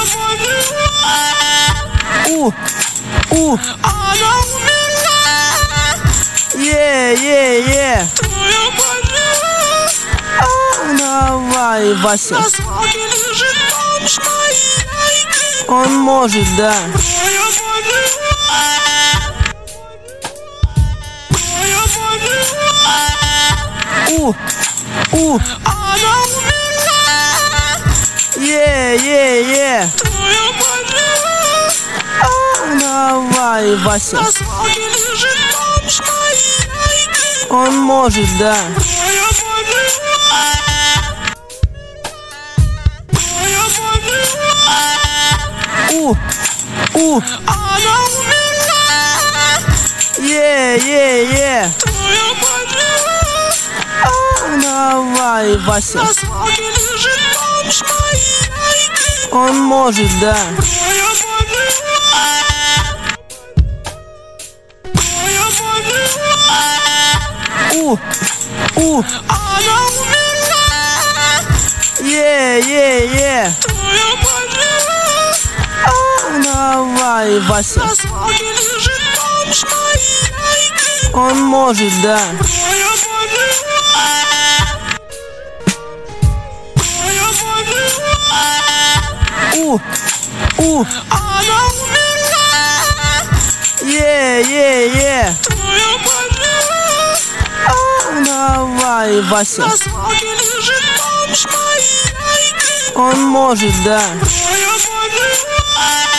Она умерла. Давай, Вася. На свалке лежит бомж моей яйки. Он может, да. Моя поняла. Она умерла. Твоя поняла. Давай, Вася. На свалке лежит бомж моей яйки. Он может, да. Моя поняла. Она умерла. Твоя поняла. Давай, Вася. На свалке лежит бомж моей яйки. Он может, да. Моя поняла. Она умерла. Твоя поняла. Давай, Вася. На свалке лежит бомж моей яйки. Он может, да. Моя поняла. Она умерла. Твоя поняла. Давай, Вася. На свалке лежит бомж моей яйки. Он может, да. Моя поняла.